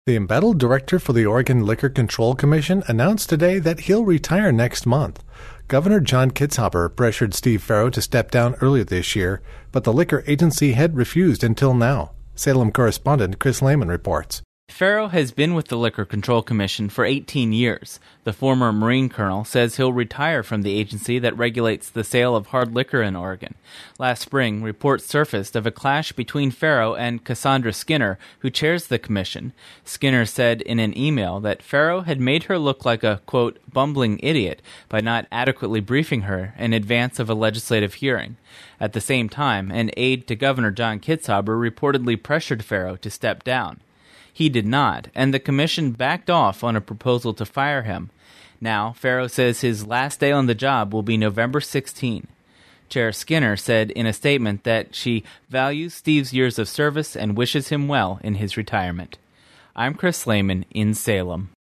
The embattled director for the Oregon Liquor Control Commission announced today that he'll retire next month. Governor John Kitzhaber pressured Steve Farrow to step down earlier this year, but the liquor agency had refused until now. Salem correspondent Chris Lehman reports. Farrow has been with the Liquor Control Commission for 18 years. The former Marine colonel says he'll retire from the agency that regulates the sale of hard liquor in Oregon. Last spring, reports surfaced of a clash between Farrow and Cassandra Skinner, who chairs the commission. Skinner said in an email that Farrow had made her look like a, quote, bumbling idiot by not adequately briefing her in advance of a legislative hearing. At the same time, an aide to Governor John Kitzhaber reportedly pressured Farrow to step down. He did not, and the commission backed off on a proposal to fire him. Now, Farrow says his last day on the job will be November 16. Chair Skinner said in a statement that she values Steve's years of service and wishes him well in his retirement. I'm Chris Lehman in Salem.